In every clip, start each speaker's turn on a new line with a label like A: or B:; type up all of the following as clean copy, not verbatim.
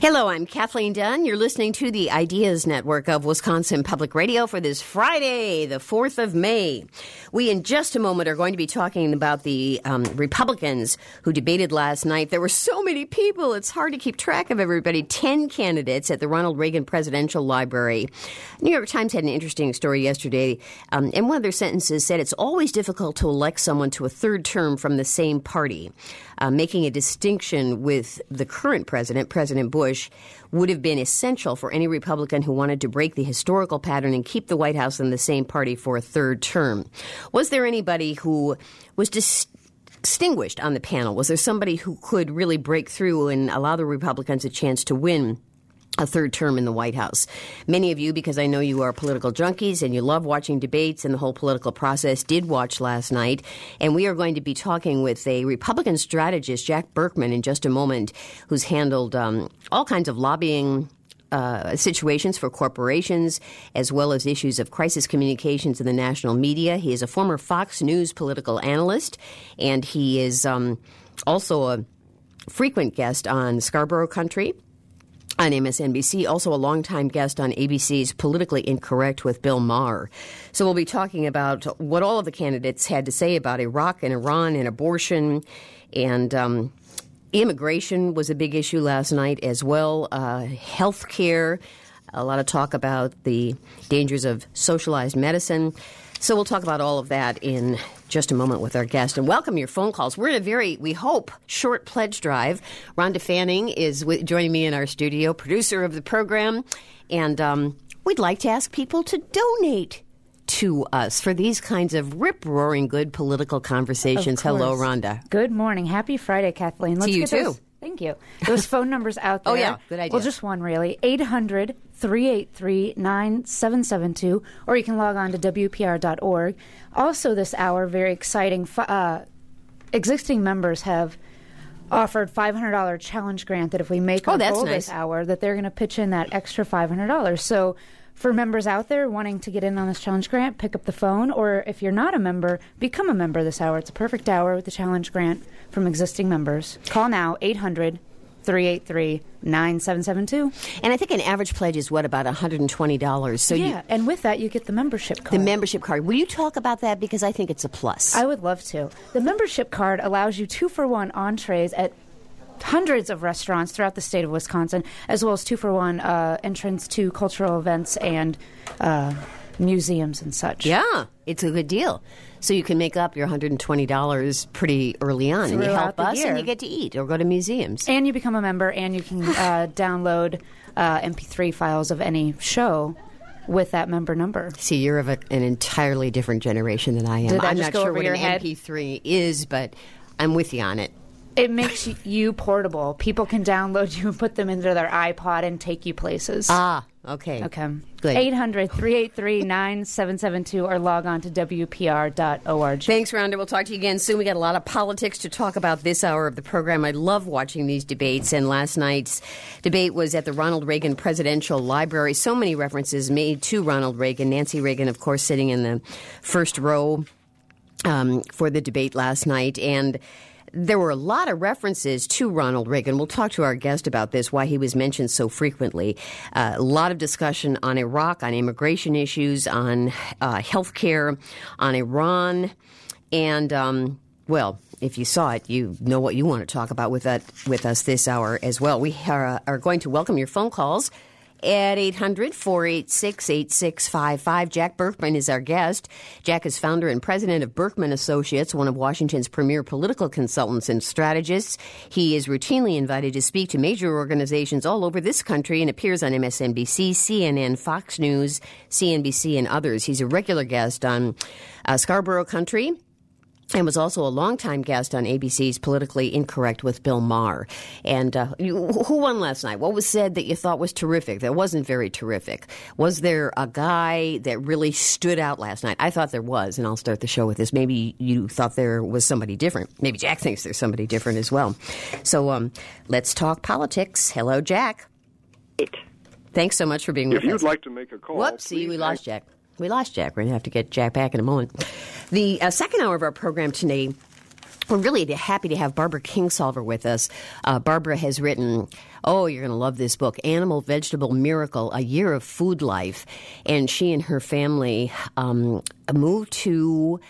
A: Hello, I'm Kathleen Dunn. You're listening to the Ideas Network of Wisconsin Public Radio for this Friday, the 4th of May. We, in just a moment, are going to be talking about the Republicans who debated last night. There were so many people, it's hard to keep track of everybody. 10 candidates at the Ronald Reagan Presidential Library. New York Times had an interesting story yesterday, and one of their sentences said it's always difficult to elect someone to a third term from the same party. Making a distinction with the current president, President Bush, would have been essential for any Republican who wanted to break the historical pattern and keep the White House in the same party for a third term. Was there anybody who was distinguished on the panel? Was there somebody who could really break through and allow the Republicans a chance to win a third term in the White House? Many of you, because I know you are political junkies and you love watching debates and the whole political process, did watch last night. And we are going to be talking with a Republican strategist, Jack Burkman, in just a moment, who's handled all kinds of lobbying situations for corporations, as well as issues of crisis communications in the national media. He is a former Fox News political analyst, and he is also a frequent guest on Scarborough Country on MSNBC, also a longtime guest on ABC's Politically Incorrect with Bill Maher. So we'll be talking about what all of the candidates had to say about Iraq and Iran and abortion, and immigration was a big issue last night as well. Health care, a lot of talk about the dangers of socialized medicine. So we'll talk about all of that in just a moment with our guest. And welcome your phone calls. We're in a very, we hope, short pledge drive. Rhonda Fanning is joining me in our studio, producer of the program. And we'd like to ask people to donate to us for these kinds of rip-roaring good political conversations. Hello, Rhonda.
B: Good morning. Happy Friday, Kathleen.
A: To you, too.
B: Thank you. Those phone numbers out there.
A: Oh, yeah. Good idea.
B: Well, just one, really. 800-383-9772, or you can log on to WPR.org. Also this hour, very exciting, existing members have offered $500 challenge grant that if we make our goal this hour, that they're going to pitch in that extra $500. So for members out there wanting to get in on this challenge grant, pick up the phone, or if you're not a member, become a member this hour. It's a perfect hour with the challenge grant from existing members. Call now, 800-383-9772.
A: And I think an average pledge is, about $120? So
B: and with that, you get the membership card.
A: The membership card. Will you talk about that? Because I think it's a plus.
B: I would love to. The membership card allows you 2-for-1 entrees at hundreds of restaurants throughout the state of Wisconsin, as well as 2-for-1 entrance to cultural events and museums and such.
A: Yeah, it's a good deal. So you can make up your $120 pretty early on, and you help us, and you get to eat or go to museums.
B: And you become a member, and you can download MP3 files of any show with that member number.
A: See, you're of an entirely different generation than I am.
B: Did that
A: I'm
B: just
A: not
B: go
A: sure
B: over
A: what
B: your
A: an
B: head?
A: MP3 is, but I'm with you on it.
B: It makes you portable. People can download you and put them into their iPod and take you places.
A: Ah, okay.
B: Okay.
A: Good.
B: 800-383-9772 or log on to WPR.org.
A: Thanks, Rhonda. We'll talk to you again soon. We got a lot of politics to talk about this hour of the program. I love watching these debates, and last night's debate was at the Ronald Reagan Presidential Library. So many references made to Ronald Reagan. Nancy Reagan, of course, sitting in the first row for the debate last night, and there were a lot of references to Ronald Reagan. We'll talk to our guest about this, why he was mentioned so frequently. A lot of discussion on Iraq, on immigration issues, on health care, on Iran. And, if you saw it, you know what you want to talk about with us this hour as well. We are going to welcome your phone calls at 800-486-8655. Jack Burkman is our guest. Jack is founder and president of Burkman Associates, one of Washington's premier political consultants and strategists. He is routinely invited to speak to major organizations all over this country and appears on MSNBC, CNN, Fox News, CNBC, and others. He's a regular guest on Scarborough Country, and was also a longtime guest on ABC's Politically Incorrect with Bill Maher. And who won last night? What was said that you thought was terrific, that wasn't very terrific? Was there a guy that really stood out last night? I thought there was, and I'll start the show with this. Maybe you thought there was somebody different. Maybe Jack thinks there's somebody different as well. So let's talk politics. Hello, Jack. Thanks so much for being with us.
C: If you'd like to make a call...
A: Whoopsie, we lost Jack. We lost Jack. We're going to have to get Jack back in a moment. The second hour of our program today We're really happy to have Barbara Kingsolver with us. Barbara has written, you're going to love this book, Animal Vegetable Miracle, A Year of Food Life. And she and her family moved to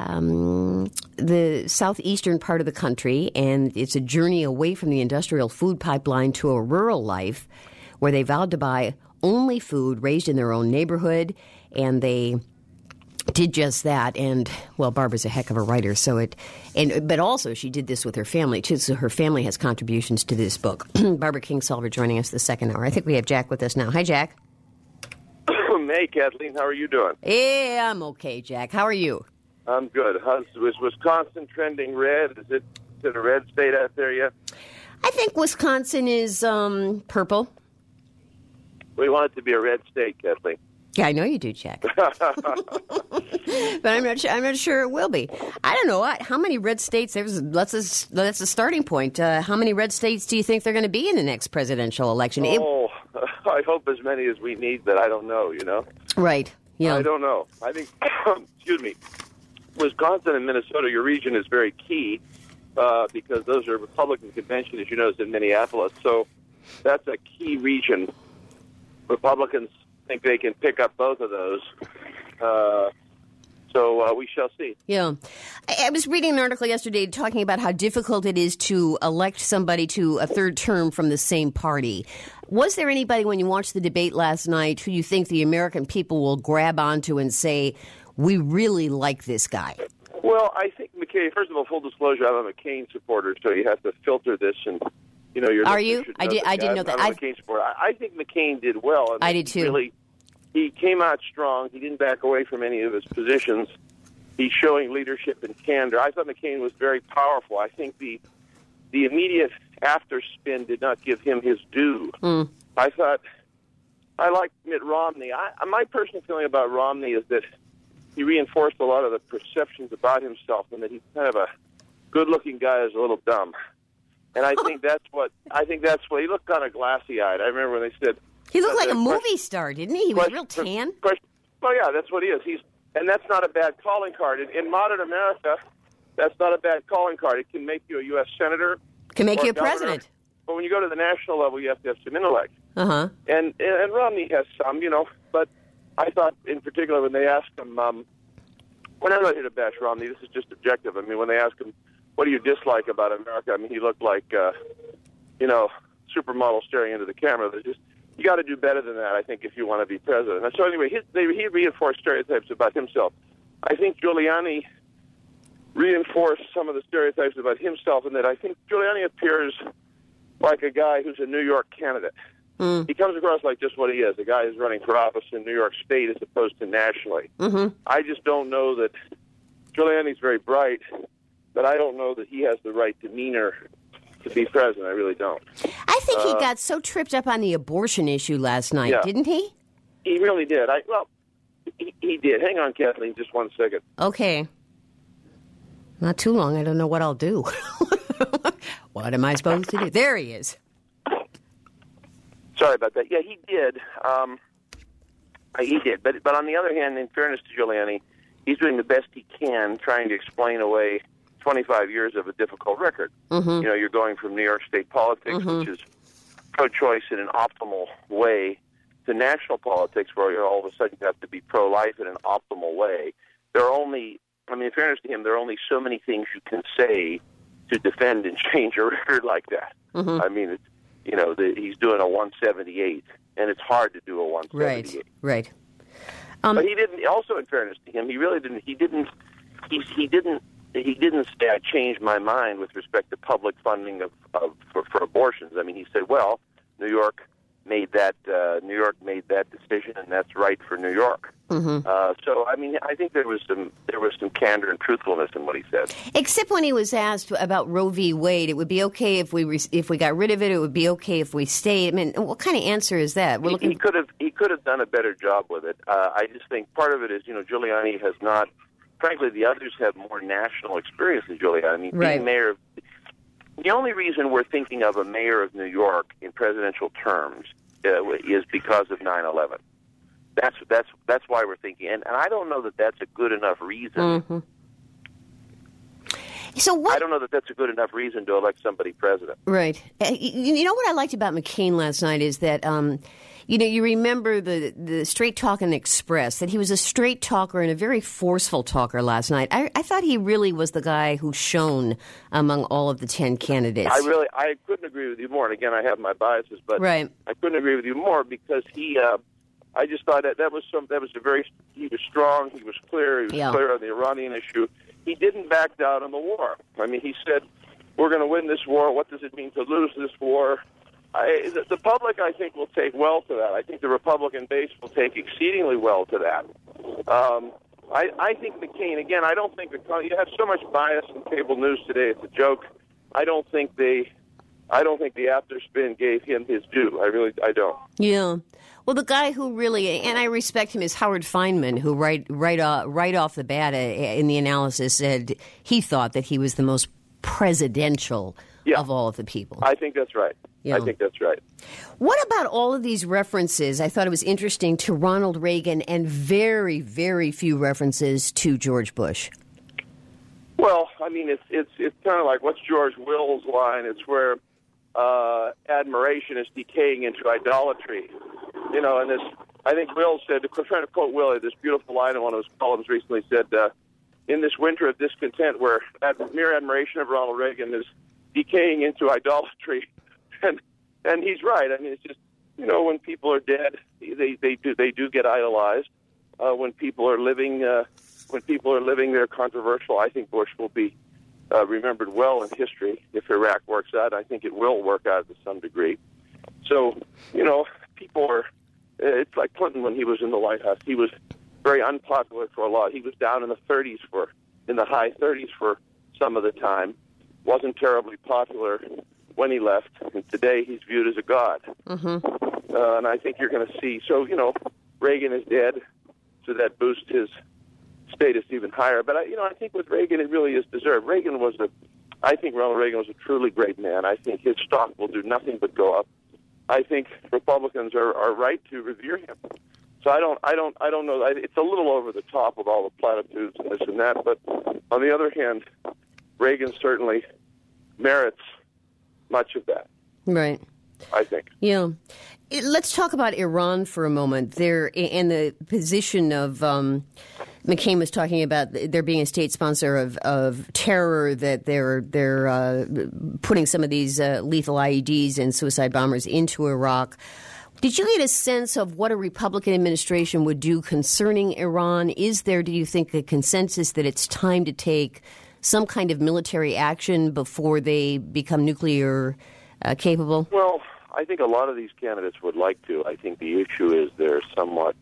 A: the southeastern part of the country, and it's a journey away from the industrial food pipeline to a rural life where they vowed to buy only food raised in their own neighborhood, and they did just that. And Barbara's a heck of a writer, but also she did this with her family too. So her family has contributions to this book. Barbara Kingsolver joining us the second hour. I think we have Jack with us now. Hi, Jack.
C: Hey, Kathleen, how are you doing?
A: Yeah, I'm okay, Jack. How are you?
C: I'm good. Is Wisconsin trending red? Is it a red state out there yet?
A: I think Wisconsin is purple.
C: We want it to be a red state, Kathleen.
A: Yeah, I know you do, Jack. But I'm not sure it will be. I don't know how many red states. That's a starting point. How many red states do you think they're going to be in the next presidential election?
C: I hope as many as we need, but I don't know.
A: Right. Yeah.
C: I don't know. I think. Excuse me. Wisconsin and Minnesota, your region is very key because those are Republican conventions, as you know, in Minneapolis. So that's a key region. Republicans think they can pick up both of those. So we shall see.
A: Yeah. I was reading an article yesterday talking about how difficult it is to elect somebody to a third term from the same party. Was there anybody, when you watched the debate last night, who you think the American people will grab onto and say, we really like this guy?
C: Well, I think McCain, first of all, full disclosure, I'm a McCain supporter, so you have to filter this and you're.
A: Are you? I didn't know that.
C: I'm a McCain supporter. I think McCain did well.
A: I did too.
C: Really, he came out strong. He didn't back away from any of his positions. He's showing leadership and candor. I thought McCain was very powerful. I think the immediate after spin did not give him his due. I thought I liked Mitt Romney. My personal feeling about Romney is that he reinforced a lot of the perceptions about himself, and that he's kind of a good-looking guy who's a little dumb. And I think that's what he looked kind of glassy-eyed. I remember when they said
A: he looked like a movie star, didn't he? He was real tan.
C: Well, yeah, that's what he is. And that's not a bad calling card. In modern America, that's not a bad calling card. It can make you a U.S. senator.
A: Can make you a
C: governor.
A: president.
C: But when you go to the national level, you have to have some intellect.
A: Uh-huh.
C: And Romney has some, but I thought in particular when they asked him, when I'm not here to bash Romney, this is just objective. I mean, when they asked him, what do you dislike about America? I mean, he looked like, supermodel staring into the camera. You got to do better than that, I think, if you want to be president. And so anyway, he reinforced stereotypes about himself. I think Giuliani reinforced some of the stereotypes about himself, and that I think Giuliani appears like a guy who's a New York candidate. He comes across like just what he is, a guy who's running for office in New York State as opposed to nationally. I just don't know that Giuliani's very bright, but I don't know that he has the right demeanor to be president. I really don't.
A: I think he got so tripped up on the abortion issue last night, didn't he?
C: He really did. He did. Hang on, Kathleen, just 1 second.
A: Okay. Not too long. I don't know what I'll do. What am I supposed to do? There he is.
C: Sorry about that. Yeah, he did. He did. But on the other hand, in fairness to Giuliani, he's doing the best he can trying to explain away 25 years of a difficult record. You're going from New York State politics, which is pro-choice in an optimal way, to national politics where all of a sudden you have to be pro-life in an optimal way. In fairness to him, there are only so many things you can say to defend and change a record like that. I mean, he's doing a 178, and it's hard to do a 178.
A: Right.
C: But he didn't. Also, in fairness to him, he really didn't. He didn't say I changed my mind with respect to public funding for abortions. I mean, he said, well, New York made that decision, and that's right for New York. So, I mean, I think there was some candor and truthfulness in what he said. Except
A: when he was asked about Roe v. Wade, it would be okay if we got rid of it. It would be okay if we stayed. I mean, what kind of answer is that?
C: He could have done a better job with it. I just think part of it is Giuliani has not. Frankly, the others have more national experience than Giuliani. I mean, being mayor. The only reason we're thinking of a mayor of New York in presidential terms is because of 9/11. That's why we're thinking, and I don't know that that's a good enough reason.
A: So what?
C: I don't know that that's a good enough reason to elect somebody president.
A: Right. You know what I liked about McCain last night is that, you remember the straight talking Express, that he was a straight talker and a very forceful talker last night. I thought he really was the guy who shone among all of the 10 candidates.
C: I couldn't agree with you more. And again, I have my biases, but
A: right.
C: I couldn't agree with you more because I just thought he was strong, he was clear, he was clear on the Iranian issue. He didn't back down on the war. I mean, he said, we're going to win this war. What does it mean to lose this war? The public, I think, will take well to that. I think the Republican base will take exceedingly well to that. I think McCain, again, I don't think you have so much bias in cable news today, it's a joke. I don't think the after spin gave him his due. I don't.
A: Yeah. Well, the guy who really, and I respect him, is Howard Feynman, who right off the bat in the analysis said he thought that he was the most presidential of all of the people.
C: I think that's right. Yeah. I think that's right.
A: What about all of these references? I thought it was interesting to Ronald Reagan and very, very few references to George Bush.
C: Well, I mean, it's kind of like, what's George Will's line? It's where admiration is decaying into idolatry. You know, and I think Will said, trying to quote Will, this beautiful line in one of his columns recently said, in this winter of discontent where mere admiration of Ronald Reagan is decaying into idolatry. And he's right. I mean, it's just, when people are dead, they do get idolized. When people are living, they're controversial. I think Bush will be remembered well in history if Iraq works out. I think it will work out to some degree. So, people are. It's like Clinton when he was in the White House. He was very unpopular for a lot. He was down in the high 30s for some of the time. Wasn't terribly popular when he left. And today he's viewed as a god. Mm-hmm. And I think you're going to see. So Reagan is dead, so that boosts his status even higher. But I think with Reagan, it really is deserved. I think Ronald Reagan was a truly great man. I think his stock will do nothing but go up. I think Republicans are right to revere him. So I don't know. It's a little over the top with all the platitudes and this and that. But on the other hand, Reagan certainly merits much of that.
A: Right.
C: I think.
A: Yeah. Let's talk about Iran for a moment. There, and the position of McCain was talking about there being a state sponsor of terror, that they're putting some of these lethal IEDs and suicide bombers into Iraq. Did you get a sense of what a Republican administration would do concerning Iran? Is there, do you think, a consensus that it's time to take some kind of military action before they become nuclear capable?
C: Well, I think a lot of these candidates would like to. I think the issue is they're somewhat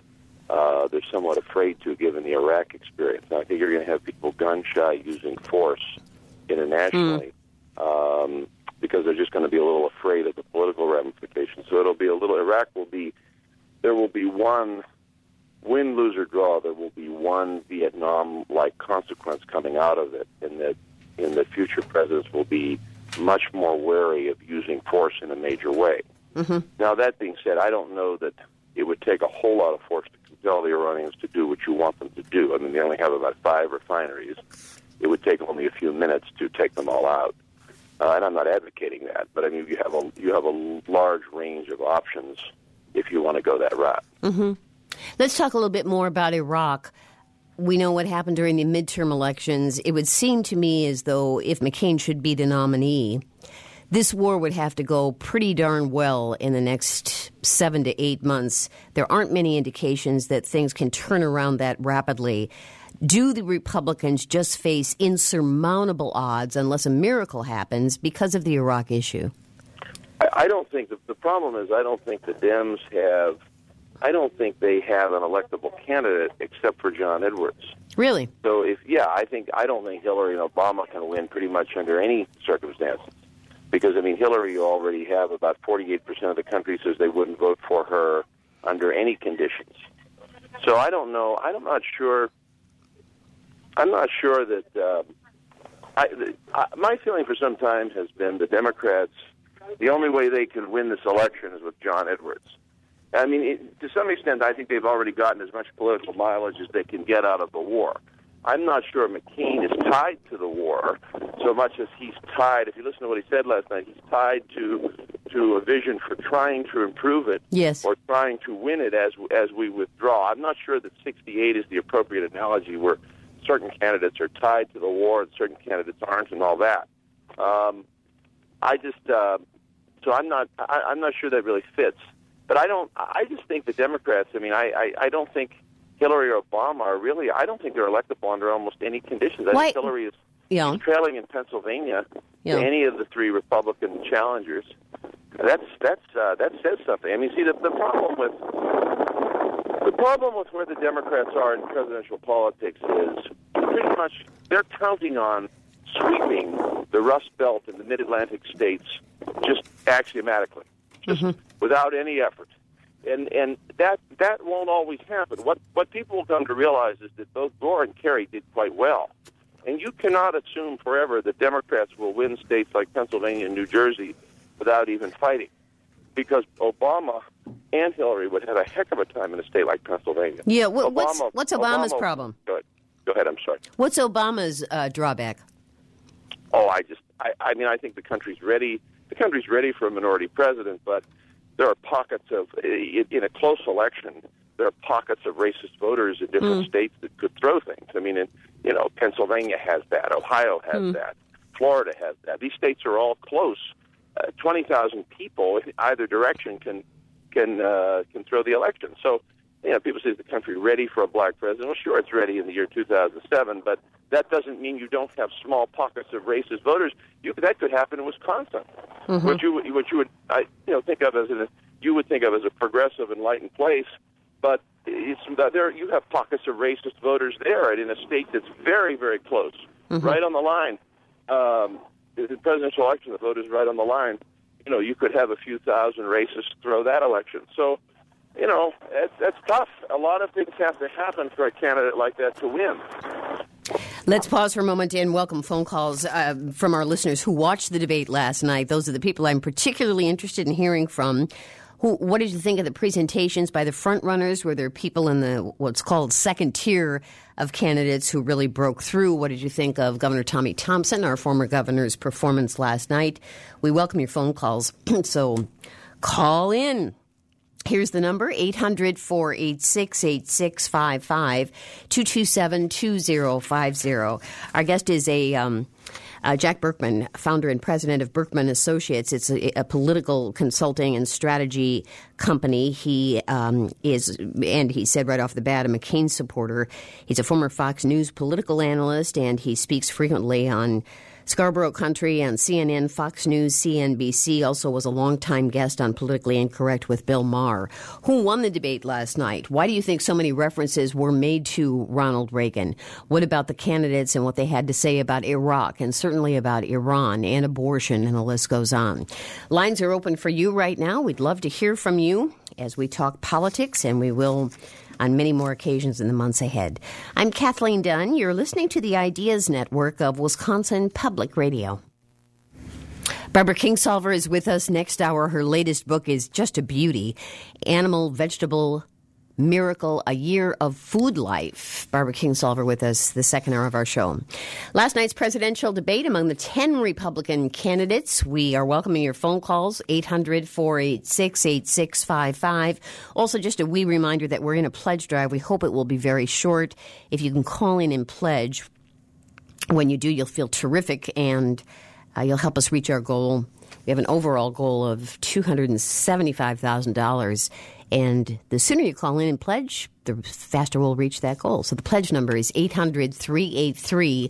C: afraid to, given the Iraq experience. Now, I think you're going to have people gun-shy using force internationally because they're just going to be a little afraid of the political ramifications. So it'll be a little. There will be one win, lose, or draw. There will be one Vietnam-like consequence coming out of it, in that future presidents will be much more wary of using force in a major way. Mm-hmm. Now, that being said, I don't know that it would take a whole lot of force to compel the Iranians to do what you want them to do. I mean, they only have about 5 refineries. It would take only a few minutes to take them all out. And I'm not advocating that, but I mean, you have a large range of options if you want to go that route.
A: Mm-hmm. Let's talk a little bit more about Iraq. We know what happened during the midterm elections. It would seem to me as though if McCain should be the nominee, this war would have to go pretty darn well in the next 7 to 8 months. There aren't many indications that things can turn around that rapidly. Do the Republicans just face insurmountable odds unless a miracle happens because of the Iraq issue?
C: I don't think the problem is I don't think the Dems have. I don't think they have an electable candidate except for John Edwards.
A: Really?
C: So I don't think Hillary and Obama can win pretty much under any circumstances. Because, I mean, Hillary, you already have about 48% of the country says they wouldn't vote for her under any conditions. So I don't know. I'm not sure that my feeling for some time has been the Democrats, the only way they can win this election is with John Edwards. I mean, to some extent, I think they've already gotten as much political mileage as they can get out of the war. I'm not sure McCain is tied to the war so much as he's tied, if you listen to what he said last night, he's tied to a vision for trying to improve it,
A: yes,
C: or trying to win it as we withdraw. I'm not sure that 68 is the appropriate analogy where certain candidates are tied to the war and certain candidates aren't and all that. So I'm not sure that really fits. But I just think the Democrats, I don't think Hillary or Obama are really, I don't think they're electable under almost any conditions. I think Hillary is trailing in Pennsylvania to any of the three Republican challengers. That says something. The problem with where the Democrats are in presidential politics is pretty much they're counting on sweeping the Rust Belt and the Mid-Atlantic states just axiomatically, without any effort. And that won't always happen. What people will come to realize is that both Gore and Kerry did quite well. And you cannot assume forever that Democrats will win states like Pennsylvania and New Jersey without even fighting, because Obama and Hillary would have a heck of a time in a state like Pennsylvania.
A: Yeah, what's Obama's problem?
C: Go ahead, I'm sorry.
A: What's Obama's drawback?
C: Oh, I think the country's ready. The country's ready for a minority president, but there are pockets of, in a close election, there are pockets of racist voters in different states that could throw things. Pennsylvania has that. Ohio has that. Florida has that. These states are all close. 20,000 people in either direction can throw the election. So, people say, is the country ready for a black president? Well, sure, it's ready in the year 2007, but that doesn't mean you don't have small pockets of racist voters. That could happen in Wisconsin, which you would think of as a progressive, enlightened place, but there you have pockets of racist voters there, and in a state that's very, very close, right on the line. In the presidential election, the vote is right on the line. You could have a few thousand racists throw that election. So, that's tough. A lot of things have to happen for a candidate like that to win.
A: Let's pause for a moment and welcome phone calls from our listeners who watched the debate last night. Those are the people I'm particularly interested in hearing from. What did you think of the presentations by the front runners? Were there people in the what's called second tier of candidates who really broke through? What did you think of Governor Tommy Thompson, our former governor's performance last night? We welcome your phone calls, so call in. Here's the number, 800-486-8655, 227-2050. Our guest is Jack Berkman, founder and president of Berkman Associates. It's a political consulting and strategy company. He is, and he said right off the bat, a McCain supporter. He's a former Fox News political analyst, and he speaks frequently on Scarborough Country on CNN, Fox News, CNBC, also was a longtime guest on Politically Incorrect with Bill Maher. Who won the debate last night? Why do you think so many references were made to Ronald Reagan? What about the candidates and what they had to say about Iraq and certainly about Iran and abortion, and the list goes on. Lines are open for you right now. We'd love to hear from you as we talk politics, and we will on many more occasions in the months ahead. I'm Kathleen Dunn. You're listening to the Ideas Network of Wisconsin Public Radio. Barbara Kingsolver is with us next hour. Her latest book is just a beauty, Animal, Vegetable, Miracle, A Year of Food Life. Barbara Kingsolver with us the second hour of our show. Last night's presidential debate among the 10 Republican candidates. We are welcoming your phone calls, 800-486-8655. Also, just a wee reminder that we're in a pledge drive. We hope it will be very short. If you can call in and pledge, when you do, you'll feel terrific, and you'll help us reach our goal. We have an overall goal of $275,000. And the sooner you call in and pledge, the faster we'll reach that goal. So the pledge number is 800-383-9772,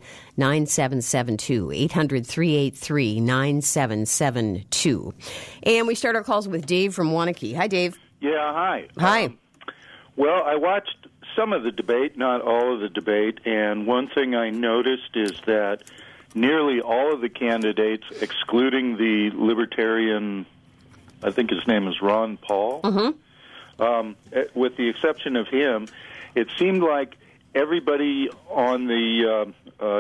A: 800-383-9772. And we start our calls with Dave from Waunakee. Hi, Dave.
D: Yeah, hi.
A: Hi.
D: Well, I watched some of the debate, not all of the debate, and one thing I noticed is that nearly all of the candidates, excluding the Libertarian, I think his name is Ron Paul, with the exception of him, it seemed like everybody on the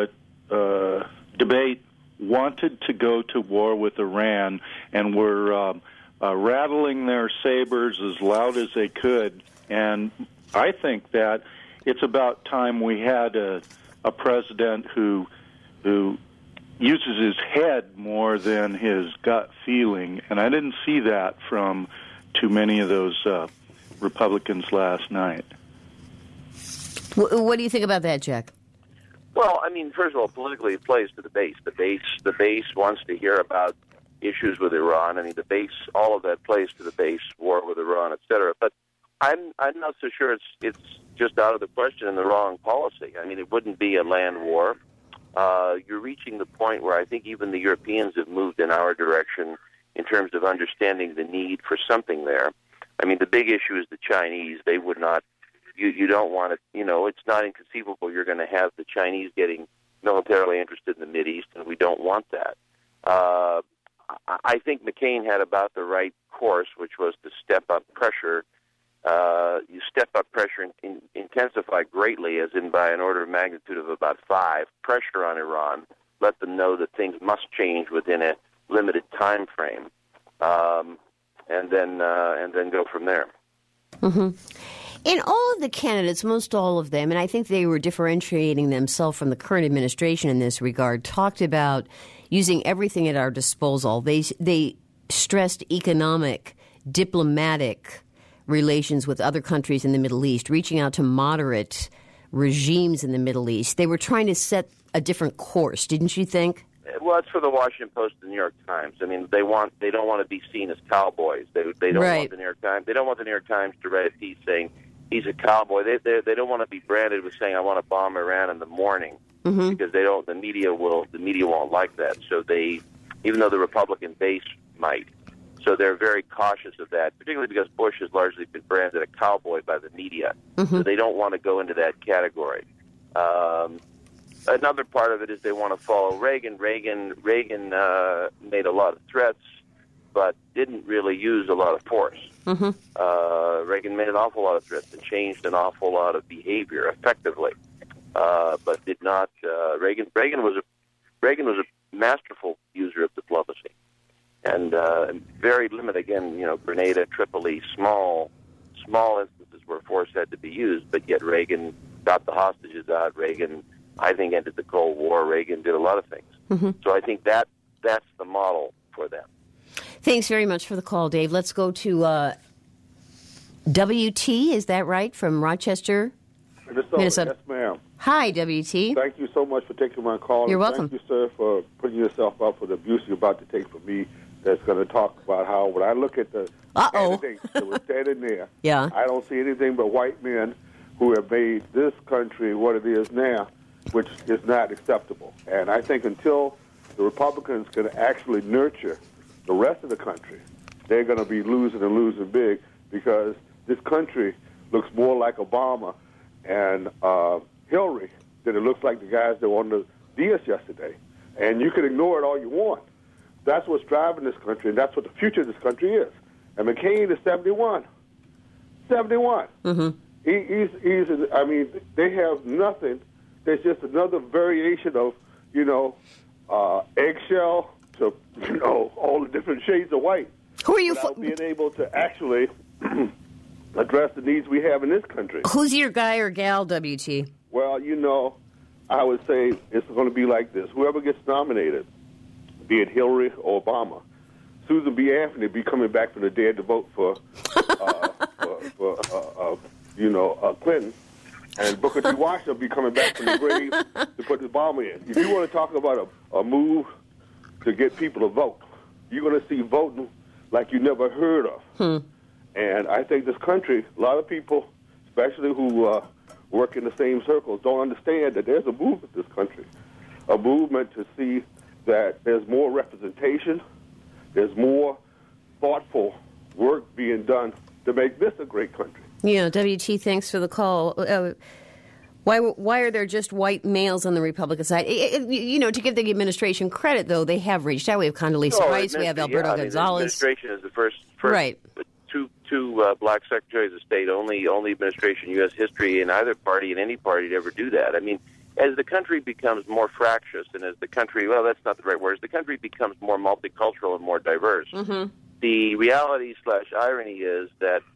D: debate wanted to go to war with Iran and were rattling their sabers as loud as they could. And I think that it's about time we had a a president who uses his head more than his gut feeling, and I didn't see that from too many of those Republicans last night.
A: What do you think about that, Jack?
C: Well, I mean, first of all, politically it plays to the base. The base wants to hear about issues with Iran. I mean, the base, all of that plays to the base, war with Iran, et cetera. But I'm not so sure it's just out of the question and the wrong policy. I mean, it wouldn't be a land war. You're reaching the point where I think even the Europeans have moved in our direction in terms of understanding the need for something there. I mean, the big issue is the Chinese. They would not, you don't want to, it's not inconceivable you're going to have the Chinese getting militarily interested in the Mideast, and we don't want that. I think McCain had about the right course, which was to step up pressure. You step up pressure and intensify greatly, as in by an order of magnitude of about 5, pressure on Iran. Let them know that things must change within a limited time frame, and then go from there.
A: Mm-hmm. And all of the candidates, most all of them, and I think they were differentiating themselves from the current administration in this regard, talked about using everything at our disposal. They stressed economic, diplomatic relations with other countries in the Middle East, reaching out to moderate regimes in the Middle East. They were trying to set a different course, didn't you think?
C: Well, it's for the Washington Post and the New York Times. I mean, they don't want to be seen as cowboys. They don't want the New York Times. They don't want the New York Times to write a piece saying he's a cowboy. They don't want to be branded with saying I want to bomb Iran in the morning, because they don't. The media won't like that. So even though the Republican base might, so they're very cautious of that, particularly because Bush has largely been branded a cowboy by the media. So they don't want to go into that category. Another part of it is they want to follow Reagan. Reagan made a lot of threats, but didn't really use a lot of force. Reagan made an awful lot of threats and changed an awful lot of behavior effectively, but did not. Reagan was a masterful user of diplomacy, and very limited. Again, Grenada, Tripoli, small instances where force had to be used, but yet Reagan got the hostages out. Reagan, I think, ended the Cold War. Reagan did a lot of things. So I think that's the model for them.
A: Thanks very much for the call, Dave. Let's go to WT, is that right, from Rochester, Minnesota?
E: Yes, ma'am.
A: Hi, WT.
E: Thank you so much for taking my call.
A: You're welcome.
E: Thank you, sir, for putting yourself up for the abuse you're about to take from me. That's going to talk about how when I look at the candidates that were standing there, I don't see anything but white men who have made this country what it is now, which is not acceptable. And I think until the Republicans can actually nurture the rest of the country, they're going to be losing and losing big, because this country looks more like Obama and Hillary than it looks like the guys that were on the dais yesterday. And you can ignore it all you want. That's what's driving this country, and that's what the future of this country is. And McCain is 71. 71. He's I mean, they have nothing. There's just another variation of, eggshell to, all the different shades of white.
A: Who are you?
E: Without being able to actually address the needs we have in this country.
A: Who's your guy or gal, WT?
E: Well, I would say it's going to be like this. Whoever gets nominated, be it Hillary or Obama, Susan B. Anthony be coming back from the dead to vote for Clinton, and Booker T. Washington be coming back from the grave to put Obama in. If you want to talk about a move to get people to vote, you're going to see voting like you never heard of. And I think this country, a lot of people, especially who work in the same circles, don't understand that there's a movement in this country, a movement to see that there's more representation, there's more thoughtful work being done to make this a great country.
A: WT, thanks for the call. Why are there just white males on the Republican side? To give the administration credit, though, they have reached out. We have Condoleezza Rice, we have Alberto Gonzalez.
C: The administration is the first
A: right.
C: Two black secretaries of state, only administration in U.S. history in either party, in any party, to ever do that. I mean, as the country becomes more fractious, and as the country, well, that's not the right word, as the country becomes more multicultural and more diverse, the reality / irony is that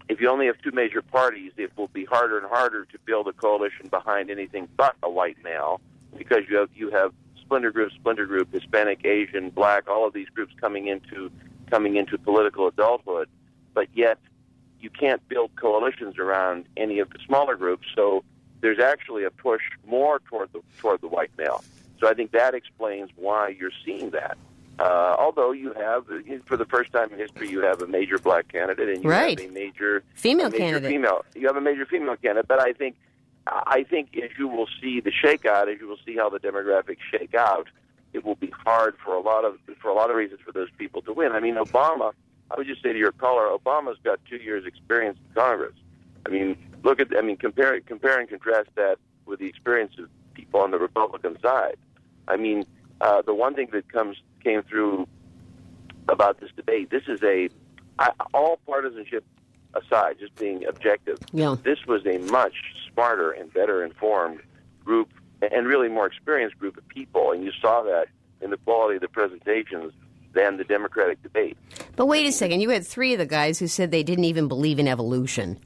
C: if you only have two major parties, it will be harder and harder to build a coalition behind anything but a white male, because you have splinter group, Hispanic, Asian, Black, all of these groups coming into political adulthood, but yet you can't build coalitions around any of the smaller groups. So there's actually a push more toward the white male. So I think that explains why you're seeing that. Although you have, for the first time in history, you have a major black candidate and you have a major
A: female candidate.
C: You have a major female candidate, but I think as you will see the shakeout, as you will see how the demographics shake out, it will be hard for a lot of reasons for those people to win. I mean, Obama. I would just say to your caller, Obama's got 2 years' experience in Congress. I mean, compare and contrast that with the experience of people on the Republican side. I mean, the one thing that came through about this debate, this is all partisanship aside, just being objective, this was a much smarter and better informed group and really more experienced group of people, and you saw that in the quality of the presentations than the Democratic debate.
A: But wait a second, you had three of the guys who said they didn't even believe in evolution.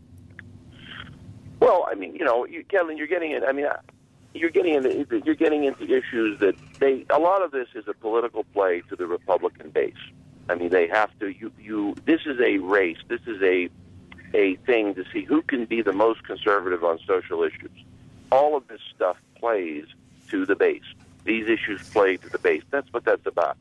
C: Well, I mean, Kevin, you're getting it. I mean, you're getting into issues that a lot of this is a political play to the Republican base. I mean, they have to. This is a race. This is a thing to see who can be the most conservative on social issues. All of this stuff plays to the base. These issues play to the base. That's what that's about.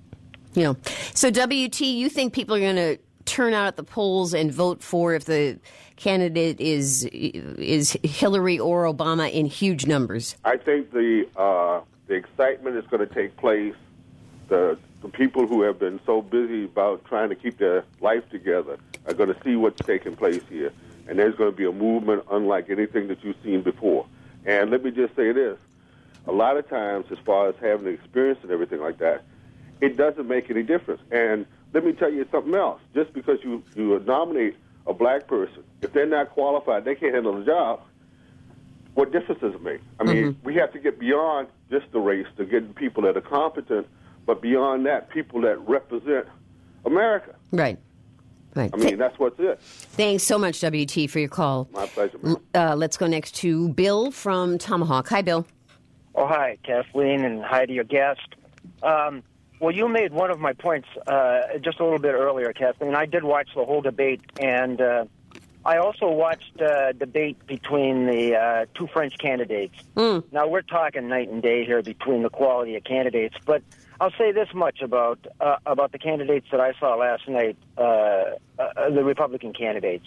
A: So WT, you think people are going to turn out at the polls and vote for if the candidate is Hillary or Obama in huge numbers?
E: I think the excitement is going to take place. The people who have been so busy about trying to keep their life together are going to see what's taking place here, and there's going to be a movement unlike anything that you've seen before. And let me just say this. A lot of times, as far as having the experience and everything like that, it doesn't make any difference. And let me tell you something else. Just because you nominate a black person, if they're not qualified, they can't handle the job, what difference does it make? I mean, we have to get beyond just the race to get people that are competent, but beyond that, people that represent America.
A: Right.
E: I mean, that's what's it.
A: Thanks so much, WT, for your call.
E: My pleasure, man.
A: Let's go next to Bill from Tomahawk. Hi, Bill.
F: Oh, hi, Kathleen, and hi to your guest. Well, you made one of my points just a little bit earlier, Kathleen. I did watch the whole debate, and I also watched a debate between the two French candidates. Now, we're talking night and day here between the quality of candidates, but I'll say this much about the candidates that I saw last night, the Republican candidates.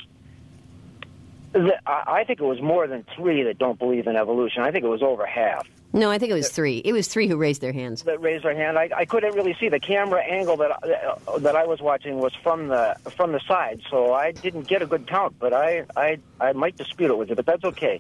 F: I think it was more than three that don't believe in evolution. I think it was over half.
A: No, I think it was three. It was three who raised their hands.
F: That raised their hand. I couldn't really see. The camera angle that I was watching was from the side, so I didn't get a good count. But I might dispute it with you, but that's okay.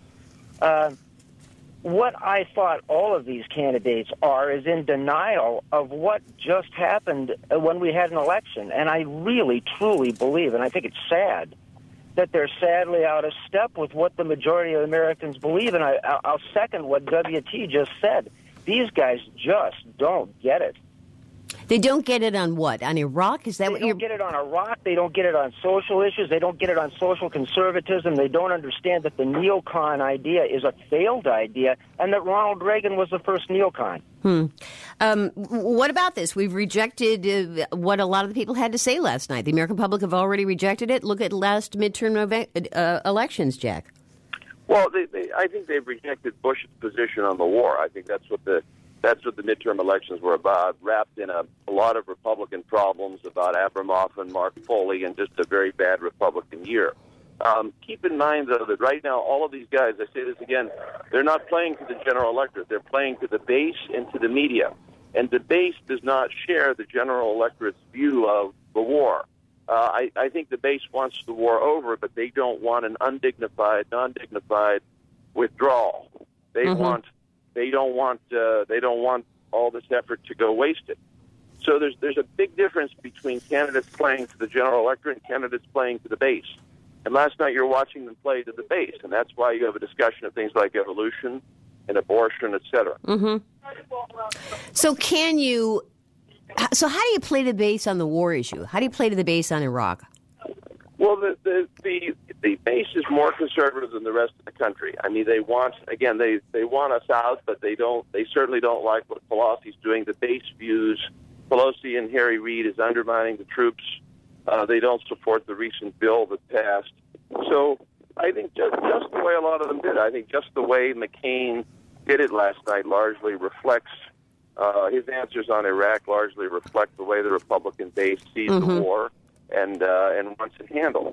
F: What I thought all of these candidates are is in denial of what just happened when we had an election. And I really, truly believe, and I think it's sad, that they're sadly out of step with what the majority of Americans believe. And I'll second what WT just said. These guys just don't get it.
A: They don't get it on what? On Iraq? Is that what you're...
F: They don't get it on Iraq. They don't get it on social issues. They don't get it on social conservatism. They don't understand that the neocon idea is a failed idea and that Ronald Reagan was the first neocon.
A: What about this? We've rejected what a lot of the people had to say last night. The American public have already rejected it. Look at last midterm elections, Jack.
C: Well, I think they've rejected Bush's position on the war. I think that's what the midterm elections were about, wrapped in a lot of Republican problems about Abramoff and Mark Foley and just a very bad Republican year. Keep in mind, though, that right now all of these guys, I say this again, they're not playing to the general electorate. They're playing to the base and to the media. And the base does not share the general electorate's view of the war. I think the base wants the war over, but they don't want an undignified, non-dignified withdrawal. They don't want all this effort to go wasted. So there's a big difference between candidates playing to the general electorate and candidates playing to the base. And last night you're watching them play to the base, and that's why you have a discussion of things like evolution and abortion, et cetera.
A: So how do you play the base on the war issue? How do you play to the base on Iraq?
C: Well, the base is more conservative than the rest of the country. I mean, they want us out, but they certainly don't like what Pelosi's doing. The base views Pelosi and Harry Reid is undermining the troops. They don't support the recent bill that passed. So I think just the way a lot of them did. I think just the way McCain did it last night largely reflects his answers on Iraq largely reflect the way the Republican base sees the war and wants it handled.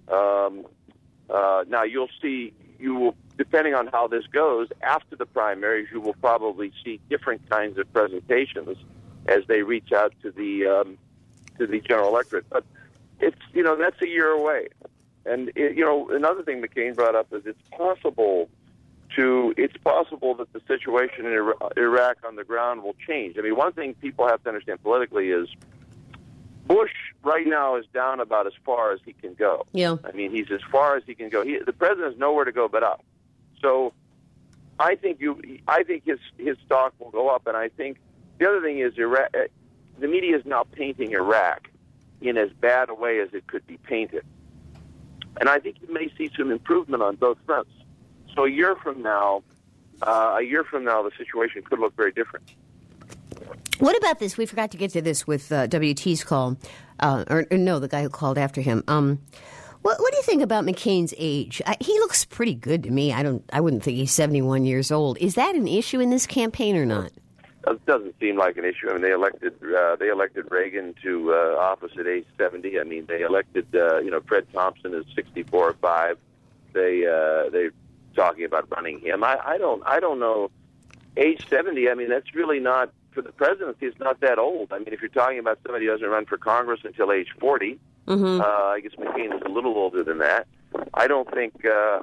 C: Now you will, depending on how this goes after the primaries, you will probably see different kinds of presentations as they reach out to the general electorate. But it's that's a year away, and another thing McCain brought up is it's possible that the situation in Iraq on the ground will change. I mean, one thing people have to understand politically is Bush right now is down about as far as he can go.
A: Yeah.
C: I mean, he's as far as he can go. The president has nowhere to go but up. So I think his stock will go up, and I think the other thing is Iraq. The media is now painting Iraq in as bad a way as it could be painted, and I think you may see some improvement on both fronts. So a year from now, the situation could look very different.
A: What about this? We forgot to get to this with WT's call, the guy who called after him. What do you think about McCain's age? He looks pretty good to me. I wouldn't think he's 71 years old. Is that an issue in this campaign or not?
C: It doesn't seem like an issue. I mean, they elected Reagan to office at age 70. I mean, they elected Fred Thompson at 64 or 5. They talking about running him. I don't know. Age 70. I mean, that's really not for the presidency. It's not that old. I mean, if you're talking about somebody who doesn't run for Congress until age 40, I guess McCain is a little older than that. I don't think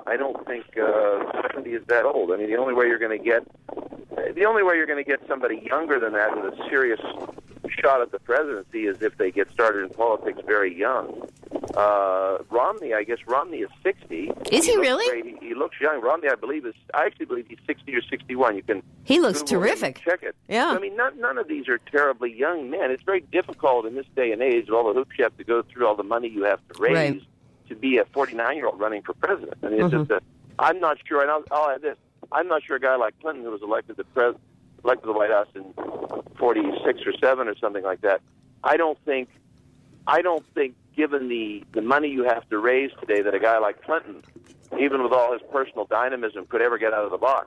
C: 70 is that old. I mean, the only way you're going to get somebody younger than that with a serious shot at the presidency is if they get started in politics very young. Romney is 60.
A: Is he really?
C: Great. He looks young. Romney, I actually believe he's 60 or 61. You can.
A: He looks terrific.
C: Check it.
A: Yeah.
C: So, I mean, none of these are terribly young men. It's very difficult in this day and age, with all the hoops you have to go through, all the money you have to raise, to be a 49-year-old running for president. I mean, it's just I'm not sure, and I'll add this. I'm not sure a guy like Clinton, who was elected to the White House in 46 or 7 or something like that, I don't think, given the money you have to raise today, that a guy like Clinton, even with all his personal dynamism, could ever get out of the box.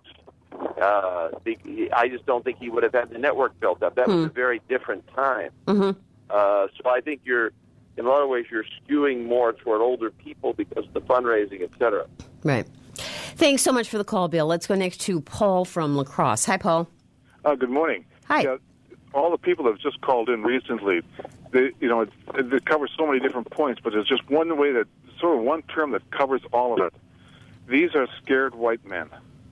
C: I just don't think he would have had the network built up. That was a very different time. So I think in a lot of ways, you're skewing more toward older people because of the fundraising, et cetera.
A: Right. Thanks so much for the call, Bill. Let's go next to Paul from La Crosse. Hi, Paul.
G: Good morning.
A: Hi.
G: Yeah, all the people that have just called in recently, it covers so many different points, but there's just one term that covers all of it. These are scared white men.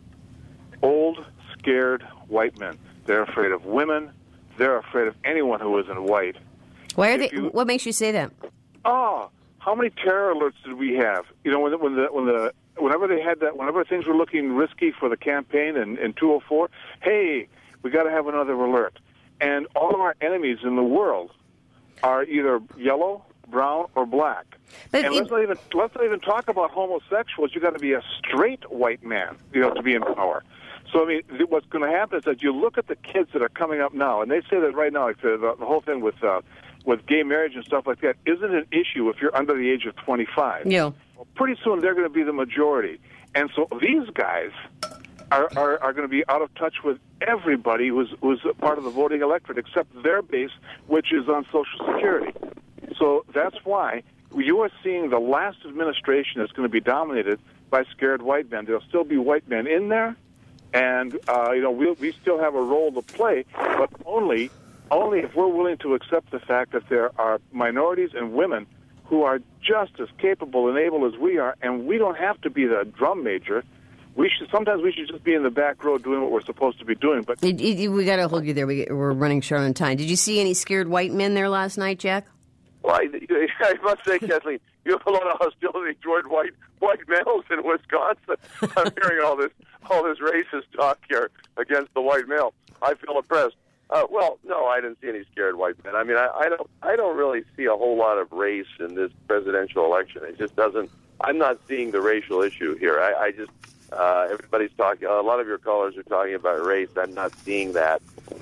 G: Old, scared white men. They're afraid of women. They're afraid of anyone who isn't white.
A: Why are they? What makes you say that?
G: Oh, how many terror alerts did we have? Whenever they had that, whenever things were looking risky for the campaign in 2004, hey, we got to have another alert. And all of our enemies in the world are either yellow, brown, or black. But let's not even talk about homosexuals. You got to be a straight white man, to be in power. So I mean, what's going to happen is that you look at the kids that are coming up now, and they say that right now, like the whole thing with gay marriage and stuff like that isn't an issue if you're under the age of 25.
A: Yeah.
G: Well, pretty soon they're going to be the majority, and so these guys are going to be out of touch with everybody who's a part of the voting electorate except their base, which is on Social Security. So that's why you are seeing the last administration that's going to be dominated by scared white men. There'll still be white men in there, and we still have a role to play, but only if we're willing to accept the fact that there are minorities and women who are just as capable and able as we are, and we don't have to be the drum major. Sometimes we should just be in the back row doing what we're supposed to be doing. But
A: we got to hold you there. We're running short on time. Did you see any scared white men there last night, Jack?
C: Well, I must say, Kathleen, you have a lot of hostility toward white males in Wisconsin. I'm hearing all this racist talk here against the white male. I feel oppressed. Well, no, I didn't see any scared white men. I mean, I don't really see a whole lot of race in this presidential election. It just doesn't. I'm not seeing the racial issue here. I just everybody's talking. A lot of your callers are talking about race. I'm not seeing that.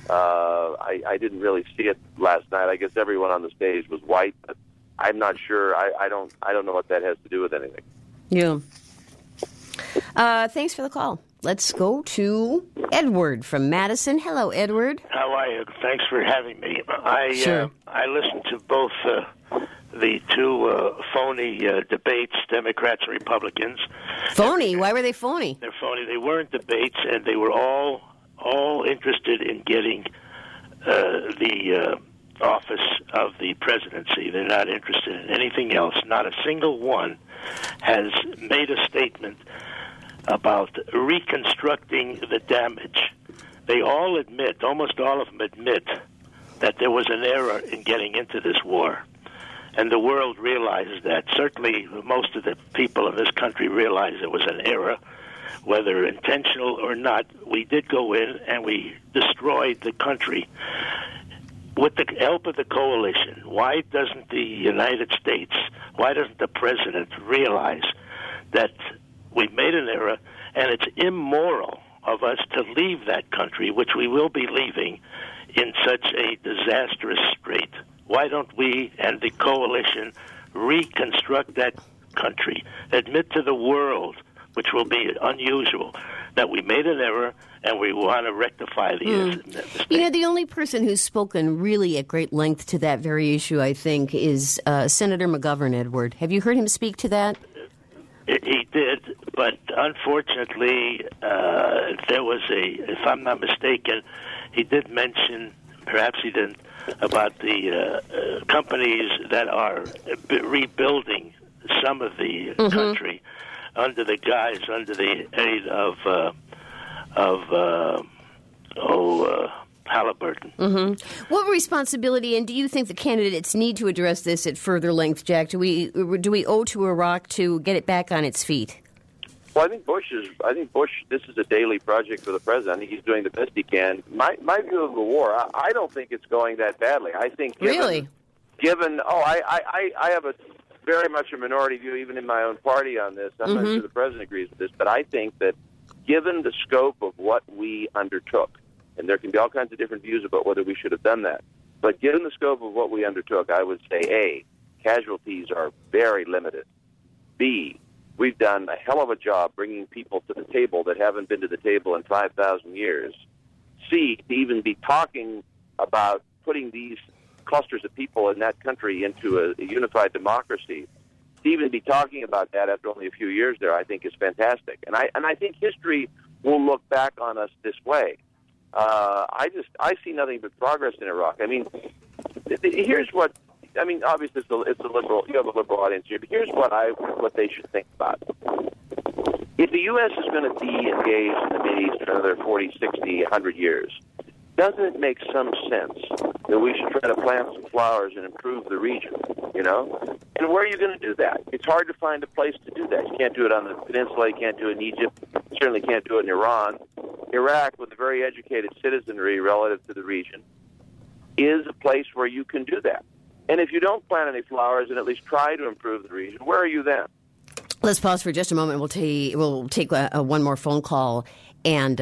C: I didn't really see it last night. I guess everyone on the stage was white, but I'm not sure. I don't know what that has to do with anything.
A: Yeah. Thanks for the call. Let's go to Edward from Madison. Hello, Edward.
H: How are you? Thanks for having me.
A: Sure.
H: I listened to both the two phony debates, Democrats and Republicans.
A: Phony? Why were they phony?
H: They're phony. They weren't debates, and they were all interested in getting the office of the presidency. They're not interested in anything else. Not a single one has made a statement about reconstructing the damage. They all admit, almost all of them admit, that there was an error in getting into this war. And the world realizes that. Certainly most of the people in this country realize there was an error, whether intentional or not. We did go in and we destroyed the country. With the help of the coalition, why doesn't the United States, why doesn't the president realize that we made an error and it's immoral of us to leave that country, which we will be leaving, in such a disastrous strait? Why don't we and the coalition reconstruct that country, admit to the world, which will be unusual, that we made an error and we want to rectify the mistake?
A: You know, the only person who's spoken really at great length to that very issue, I think, is Senator McGovern, Edward. Have you heard him speak to that?
H: He did, but unfortunately, there was if I'm not mistaken, he did mention, perhaps he didn't, about the companies that are rebuilding some of the country under the aid of Halliburton.
A: Mm-hmm. What responsibility, and do you think the candidates need to address this at further length, Jack? Do we owe to Iraq to get it back on its feet?
C: Well, I think Bush. This is a daily project for the president. I think he's doing the best he can. My view of the war, I don't think it's going that badly. I think I have a very much a minority view, even in my own party, on this. I'm not sure the president agrees with this, but I think that given the scope of what we undertook, and there can be all kinds of different views about whether we should have done that, but given the scope of what we undertook, I would say, A, casualties are very limited. B, we've done a hell of a job bringing people to the table that haven't been to the table in 5,000 years. C, to even be talking about putting these clusters of people in that country into a unified democracy, to even be talking about that after only a few years there, I think is fantastic. And I think history will look back on us this way. I see nothing but progress in Iraq. I mean, here's what. I mean, obviously it's a liberal. You have a liberal audience here, but here's what they should think about. If the U.S. is going to be engaged in the Mideast for another 40, 60, 100 years, doesn't it make some sense that we should try to plant some flowers and improve the region? You know, and where are you going to do that? It's hard to find a place to do that. You can't do it on the peninsula. You can't do it in Egypt. You certainly can't do it in Iran. Iraq, with a very educated citizenry relative to the region, is a place where you can do that. And if you don't plant any flowers and at least try to improve the region, where are you then?
A: Let's pause for just a moment. We'll take one more phone call, and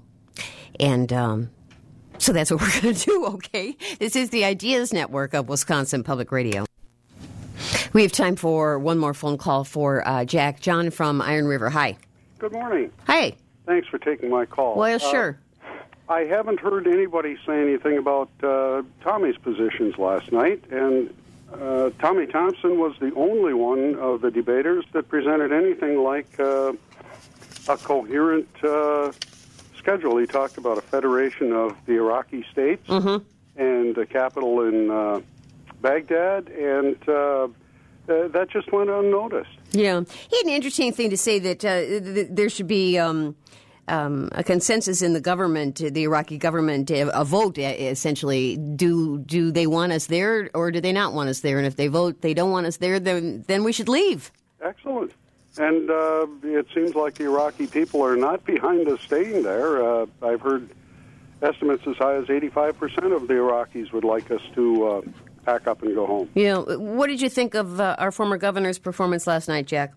A: so that's what we're going to do. Okay, this is the Ideas Network of Wisconsin Public Radio. We have time for one more phone call for Jack. John from Iron River. Hi.
I: Good morning.
A: Hi.
I: Thanks for taking my call.
A: Well, sure.
I: I haven't heard anybody say anything about Tommy's positions last night, and Tommy Thompson was the only one of the debaters that presented anything like a coherent schedule. He talked about a federation of the Iraqi states and a capital in Baghdad, and that just went unnoticed.
A: Yeah. He had an interesting thing to say that there should be a consensus in the government, the Iraqi government, a vote, essentially. Do they want us there or do they not want us there? And if they vote they don't want us there, then we should leave.
I: Excellent. And it seems like the Iraqi people are not behind us staying there. I've heard estimates as high as 85% of the Iraqis would like us to pack up and go home.
A: Yeah. What did you think of our former governor's performance last night, Jack?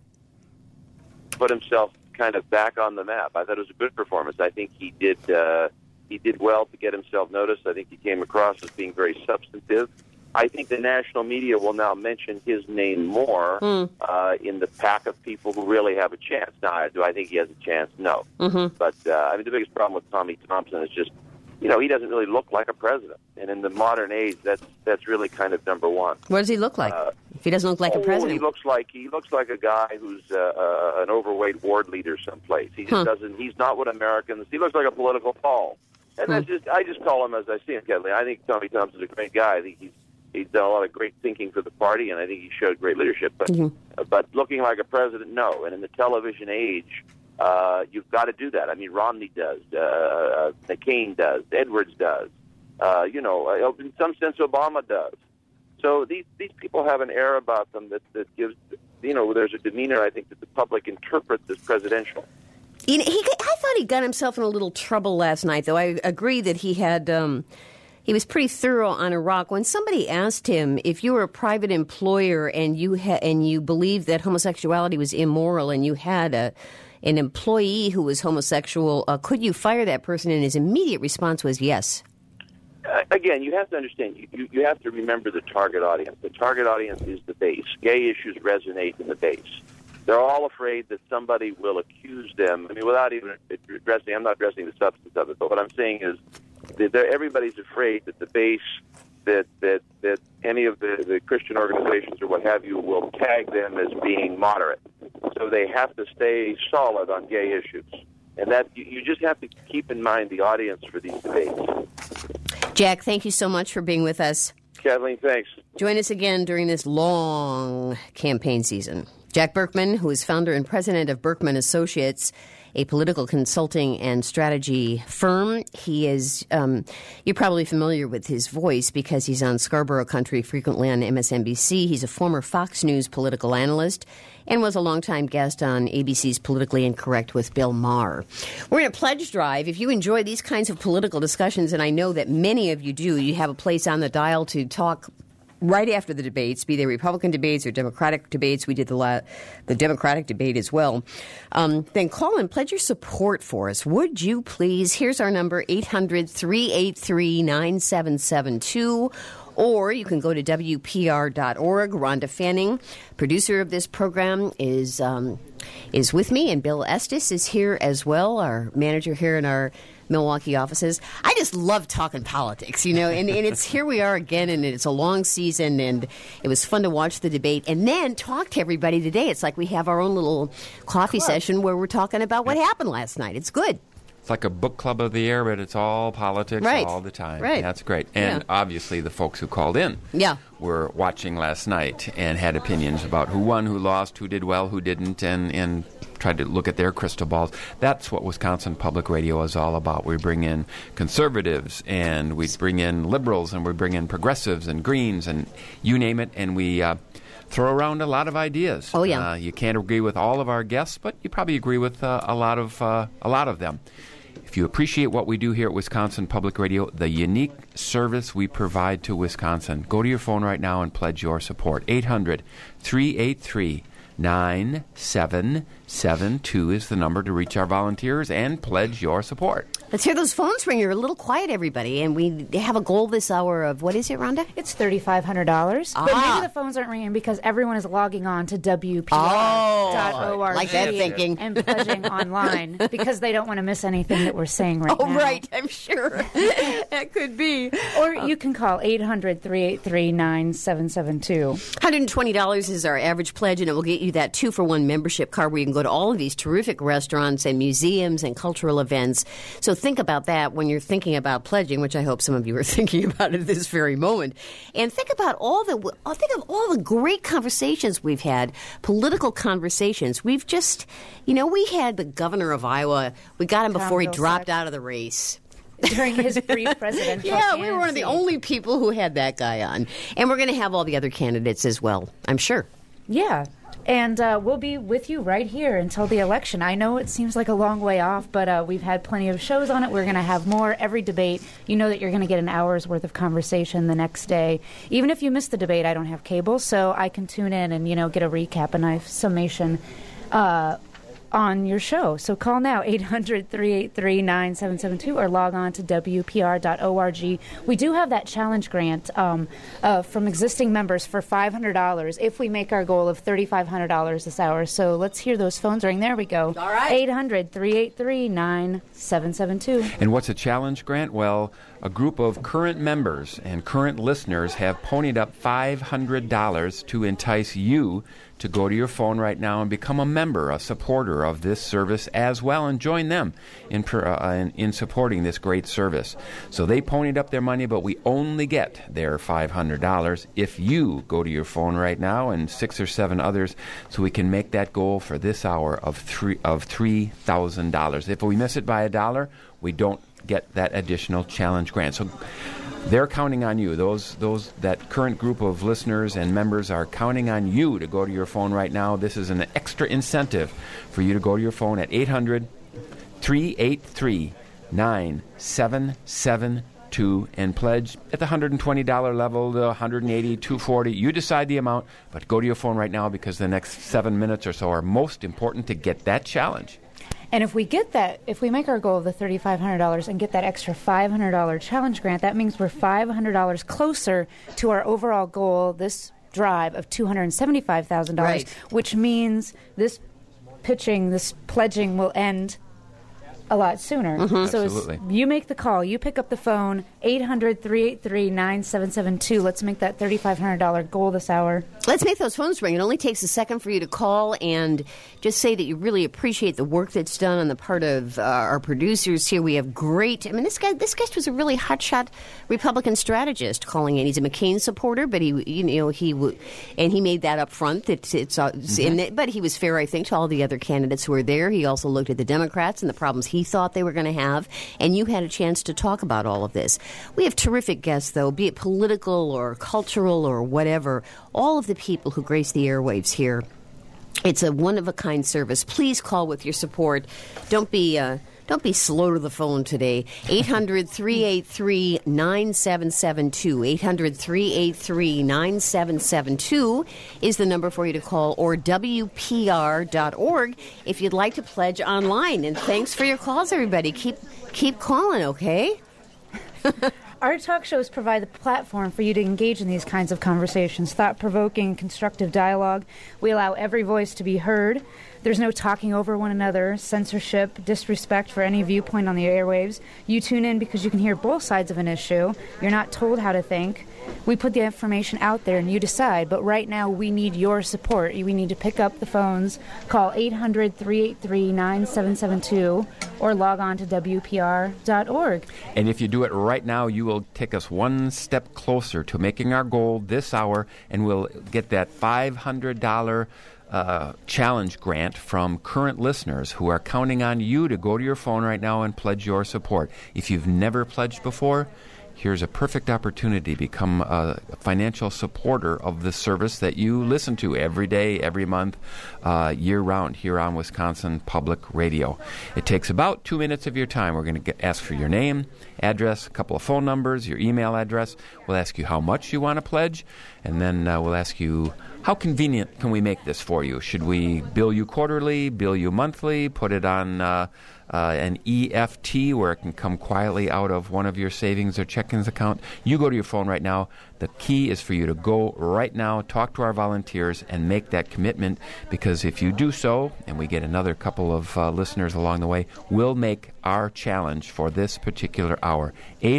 C: Put himself kind of back on the map. I thought it was a good performance. I think he did well to get himself noticed. I think he came across as being very substantive. I think the national media will now mention his name more in the pack of people who really have a chance. Now, do I think he has a chance? No. Mm-hmm. But, the biggest problem with Tommy Thompson is just, he doesn't really look like a president. And in the modern age, that's really kind of number one.
A: What does he look like if he doesn't look like a president?
C: He looks like a guy who's an overweight ward leader someplace. He just doesn't, he's not what Americans, he looks like a political Paul. And I just call him as I see him, Kathleen. I think Tommy Thompson's a great guy. I think he's done a lot of great thinking for the party, and I think he showed great leadership. But looking like a president, no. And in the television age, you've got to do that. I mean, Romney does, McCain does, Edwards does, in some sense, Obama does. So these people have an air about them that gives, there's a demeanor, I think, that the public interprets as presidential.
A: I thought he got himself in a little trouble last night, though. I agree that he had... he was pretty thorough on Iraq. When somebody asked him if you were a private employer and you believed that homosexuality was immoral and you had an employee who was homosexual, could you fire that person? And his immediate response was yes.
C: Again, you have to understand, you have to remember the target audience. The target audience is the base. Gay issues resonate in the base. They're all afraid that somebody will accuse them. I mean, without even addressing, I'm not addressing the substance of it, but what I'm saying is everybody's afraid that the base, that any of the Christian organizations or what have you will tag them as being moderate. So they have to stay solid on gay issues. And that you just have to keep in mind the audience for these debates.
A: Jack, thank you so much for being with us.
C: Kathleen, thanks.
A: Join us again during this long campaign season. Jack Burkman, who is founder and president of Burkman Associates, a political consulting and strategy firm. He is, you're probably familiar with his voice because he's on Scarborough Country frequently on MSNBC. He's a former Fox News political analyst and was a longtime guest on ABC's Politically Incorrect with Bill Maher. We're in a pledge drive. If you enjoy these kinds of political discussions, and I know that many of you do, you have a place on the dial to talk right after the debates, be they Republican debates or Democratic debates. We did the Democratic debate as well. Then call and pledge your support for us. Would you please? Here's our number, 800-383-9772. Or you can go to WPR.org. Rhonda Fanning, producer of this program, is with me, and Bill Estes is here as well, our manager here in our Milwaukee offices. I just love talking politics, and it's here we are again, and it's a long season, and it was fun to watch the debate and then talk to everybody today. It's like we have our own little coffee session where we're talking about what happened last night. It's good.
J: It's like a book club of the air, but it's all politics all the time.
A: Right.
J: That's great. And obviously the folks who called in were watching last night and had opinions about who won, who lost, who did well, who didn't, and tried to look at their crystal balls. That's what Wisconsin Public Radio is all about. We bring in conservatives, and we bring in liberals, and we bring in progressives and greens, and you name it, and we throw around a lot of ideas.
A: Oh, yeah.
J: You can't agree with all of our guests, but you probably agree with a lot of them. If you appreciate what we do here at Wisconsin Public Radio, the unique service we provide to Wisconsin, go to your phone right now and pledge your support. 800-383-9772 is the number to reach our volunteers and pledge your support.
A: Let's hear those phones ring. You're a little quiet, everybody. And we have a goal this hour of, what is it, Rhonda?
B: It's $3,500. But maybe the phones aren't ringing because everyone is logging on to WPR.org.
A: Like that thinking.
B: And pledging online because they don't want to miss anything that we're saying right now.
A: Oh, right. I'm sure. That could be.
B: Or you can call 800-383-9772.
A: $120 is our average pledge, and it will get you that 2-for-1 membership card where you can go to all of these terrific restaurants and museums and cultural events. So think about that when you're thinking about pledging, which I hope some of you are thinking about at this very moment. And think of all the great conversations we've had, political conversations. We've just, we had the governor of Iowa. We got him before he dropped out of the race.
B: During his brief presidential
A: campaign. We were one of the only people who had that guy on. And we're going to have all the other candidates as well, I'm sure.
B: Yeah. And we'll be with you right here until the election. I know it seems like a long way off, but we've had plenty of shows on it. We're going to have more. Every debate, you know that you're going to get an hour's worth of conversation the next day. Even if you miss the debate, I don't have cable, so I can tune in and, get a recap and a summation on your show. So call now, 800-383-9772, or log on to WPR.org. We do have that challenge grant from existing members for $500 if we make our goal of $3,500 this hour. So let's hear those phones ring. There we go.
A: All right.
B: 800-383-9772.
J: And what's a challenge grant? Well, a group of current members and current listeners have ponied up $500 to entice you to go to your phone right now and become a member, a supporter of this service as well, and join them in supporting this great service. So they ponied up their money, but we only get their $500 if you go to your phone right now, and 6 or 7 others, so we can make that goal for this hour of $3,000. If we miss it by $1, we don't get that additional challenge grant. So they're counting on you. That current group of listeners and members are counting on you to go to your phone right now. This is an extra incentive for you to go to your phone at 800-383-9772 and pledge at the $120 level, the $180, $240. You decide the amount, but go to your phone right now because the next 7 minutes or so are most important to get that challenge.
B: And if we get that, if we make our goal of the $3,500 and get that extra $500 challenge grant, that means we're $500 closer to our overall goal this drive of $275,000, right, which means this pledging will end a lot sooner.
J: Mm-hmm.
B: So you make the call, you pick up the phone, 800-383-9772. Let's make that $3,500 goal this hour.
A: Let's make those phones ring. It only takes a second for you to call and just say that you really appreciate the work that's done on the part of our producers here. We have great. I mean, this guest was a really hotshot Republican strategist calling in. He's a McCain supporter, but he made that up front. But he was fair, I think, to all the other candidates who were there. He also looked at the Democrats and the problems he thought they were going to have, and you had a chance to talk about all of this. We have terrific guests, though, be it political or cultural or whatever. All of the people who grace the airwaves here. It's a one-of-a-kind service. Please call with your support. Don't be slow to the phone today. 800-383-9772. 800-383-9772 is the number for you to call, or WPR.org if you'd like to pledge online. And thanks for your calls, everybody. Keep calling, okay?
B: Our talk shows provide the platform for you to engage in these kinds of conversations, thought-provoking, constructive dialogue. We allow every voice to be heard. There's no talking over one another, censorship, disrespect for any viewpoint on the airwaves. You tune in because you can hear both sides of an issue. You're not told how to think. We put the information out there and you decide, but right now we need your support. We need to pick up the phones, call 800-383-9772, or log on to WPR.org.
J: And if you do it right now, you will take us one step closer to making our goal this hour, and we'll get that $500 challenge grant from current listeners who are counting on you to go to your phone right now and pledge your support. If you've never pledged before, here's a perfect opportunity to become a financial supporter of the service that you listen to every day, every month, year-round here on Wisconsin Public Radio. It takes about 2 minutes of your time. We're going to ask for your name, address, a couple of phone numbers, your email address. We'll ask you how much you want to pledge, and then we'll ask you, how convenient can we make this for you? Should we bill you quarterly, bill you monthly, put it on an EFT where it can come quietly out of one of your savings or checkings account? You go to your phone right now. The key is for you to go right now, talk to our volunteers, and make that commitment, because if you do so, and we get another couple of listeners along the way, we'll make our challenge for this particular hour.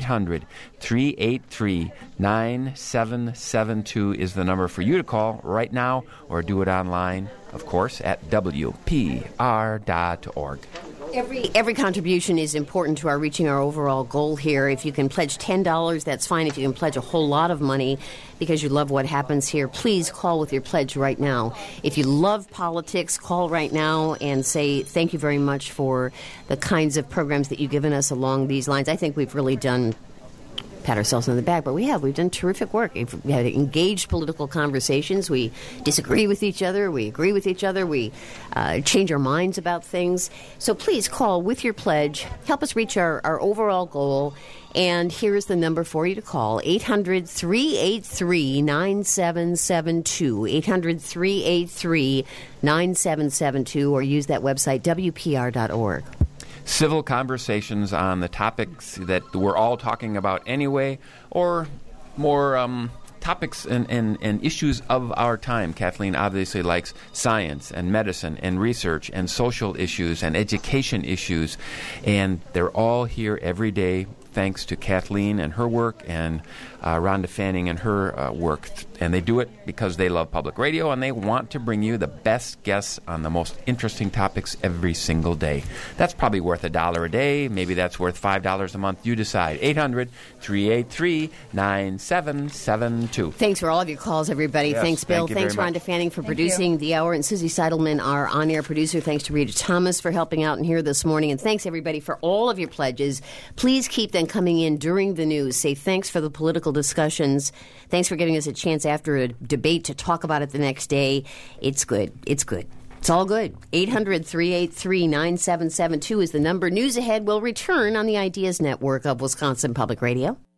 J: 800-383-9772 is the number for you to call right now, or do it online, of course, at WPR.org.
A: Every contribution is important to reaching our overall goal here. If you can pledge $10, that's fine. If you can pledge a whole lot of money because you love what happens here, please call with your pledge right now. If you love politics, call right now and say thank you very much for the kinds of programs that you've given us along these lines. I think we've really done pat ourselves on the back, but we've done terrific work. We had engaged political conversations. We disagree with each other. We agree with each other. We change our minds about things. So please call with your pledge. Help us reach our overall goal. And here's the number for you to call, 800-383-9772, 800-383-9772, or use that website, WPR.org.
J: Civil conversations on the topics that we're all talking about anyway, or more topics and issues of our time. Kathleen obviously likes science and medicine and research and social issues and education issues, and they're all here every day thanks to Kathleen and her work and Rhonda Fanning and her work. And they do it because they love public radio and they want to bring you the best guests on the most interesting topics every single day. That's probably worth $1 a day. Maybe that's worth $5 a month. You decide. 800-383-9772.
A: Thanks for all of your calls, everybody.
J: Yes,
A: thanks, Bill. Thanks, Rhonda Fanning, for producing the hour. And Susie Seidelman, our on-air producer. Thanks to Rita Thomas for helping out in here this morning. And thanks, everybody, for all of your pledges. Please keep them coming in during the news. Say thanks for the political discussions. Thanks for giving us a chance after a debate to talk about it the next day. It's good. It's good. It's all good. 800-383-9772 is the number. News ahead will return on the Ideas Network of Wisconsin Public Radio.